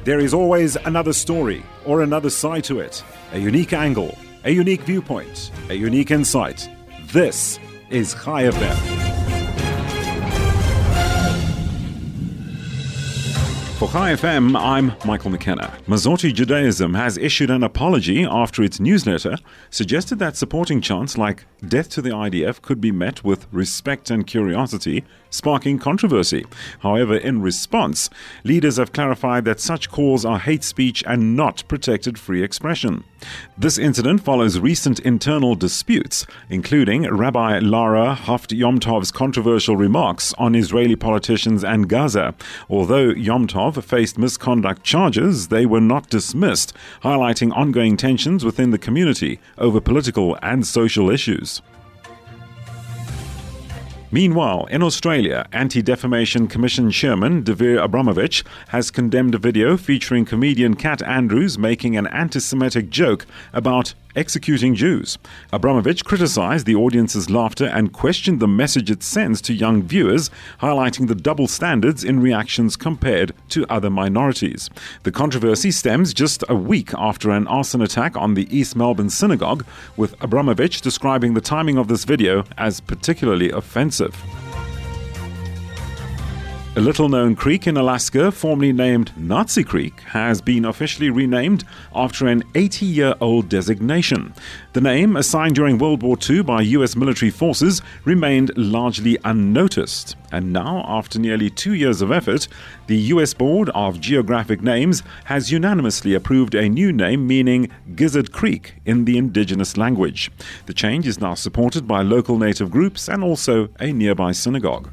There is always another story or another side to it, a unique angle, a unique viewpoint, a unique insight. This is Chai FM. For Chai FM, I'm Michael McKenna. Masorti Judaism has issued an apology after its newsletter suggested that supporting chants like death to the IDF could be met with respect and curiosity, sparking controversy. However, in response, leaders have clarified that such calls are hate speech and not protected free expression. This incident follows recent internal disputes, including Rabbi Lara Haft Yom Tov's controversial remarks on Israeli politicians and Gaza. Although Yom Tov faced misconduct charges, they were not dismissed, highlighting ongoing tensions within the community over political and social issues. Meanwhile, in Australia, Anti-Defamation Commission Chairman Devere Abramovich has condemned a video featuring comedian Kat Andrews making an anti-Semitic joke about executing Jews. Abramovich criticized the audience's laughter and questioned the message it sends to young viewers, highlighting the double standards in reactions compared to other minorities. The controversy stems just a week after an arson attack on the East Melbourne synagogue, with Abramovich describing the timing of this video as particularly offensive. A little-known creek in Alaska, formerly named Nazi Creek, has been officially renamed after an 80-year-old designation. The name, assigned during World War II by U.S. military forces, remained largely unnoticed. And now, after nearly 2 years of effort, the U.S. Board of Geographic Names has unanimously approved a new name meaning Gizzard Creek in the indigenous language. The change is now supported by local native groups and also a nearby synagogue.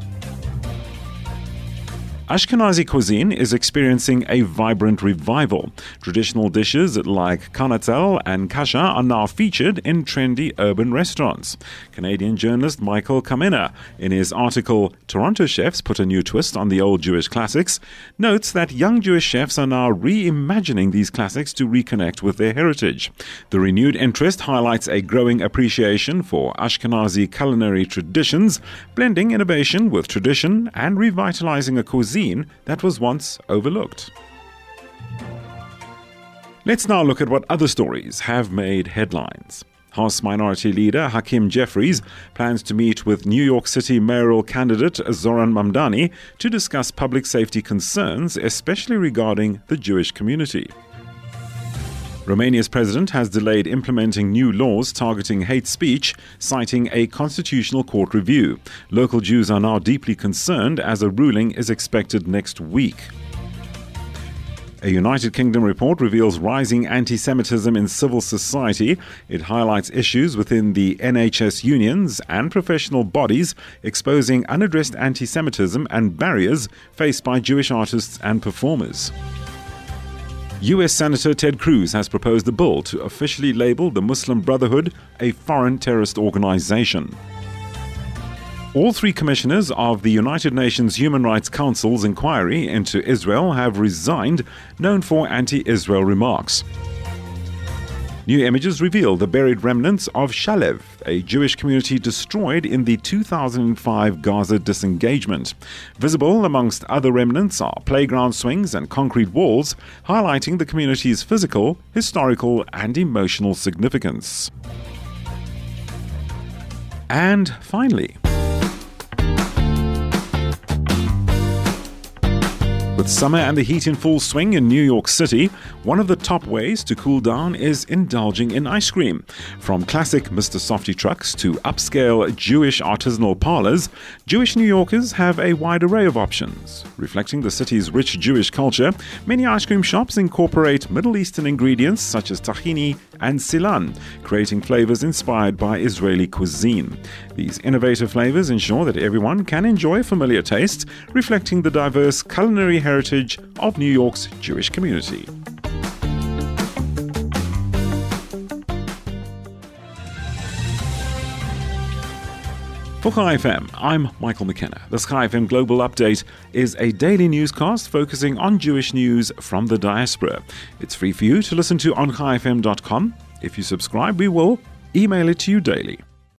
Ashkenazi cuisine is experiencing a vibrant revival. Traditional dishes like kanatzel and kasha are now featured in trendy urban restaurants. Canadian journalist Michael Kamina, in his article "Toronto Chefs Put a New Twist on the Old Jewish Classics," notes that young Jewish chefs are now reimagining these classics to reconnect with their heritage. The renewed interest highlights a growing appreciation for Ashkenazi culinary traditions, blending innovation with tradition and revitalizing a cuisine that was once overlooked. Let's now look at what other stories have made headlines. House Minority Leader Hakeem Jeffries plans to meet with New York City mayoral candidate Zoran Mamdani to discuss public safety concerns, especially regarding the Jewish community. Romania's president has delayed implementing new laws targeting hate speech, citing a constitutional court review. Local Jews are now deeply concerned as a ruling is expected next week. A United Kingdom report reveals rising anti-Semitism in civil society. It highlights issues within the NHS unions and professional bodies, exposing unaddressed anti-Semitism and barriers faced by Jewish artists and performers. U.S. Senator Ted Cruz has proposed a bill to officially label the Muslim Brotherhood a foreign terrorist organization. All three commissioners of the United Nations Human Rights Council's inquiry into Israel have resigned, known for anti-Israel remarks. New images reveal the buried remnants of Shalev, a Jewish community destroyed in the 2005 Gaza disengagement. Visible amongst other remnants are playground swings and concrete walls, highlighting the community's physical, historical, and emotional significance. And finally, with summer and the heat in full swing in New York City, one of the top ways to cool down is indulging in ice cream. From classic Mr. Softy trucks to upscale Jewish artisanal parlors, Jewish New Yorkers have a wide array of options. Reflecting the city's rich Jewish culture, many ice cream shops incorporate Middle Eastern ingredients such as tahini and silan, creating flavors inspired by Israeli cuisine. These innovative flavors ensure that everyone can enjoy familiar tastes, reflecting the diverse culinary heritage of New York's Jewish community. For Chai FM, I'm Michael McKenna. This Chai FM Global Update is a daily newscast focusing on Jewish news from the diaspora. It's free for you to listen to on chaifm.com. If you subscribe, we will email it to you daily.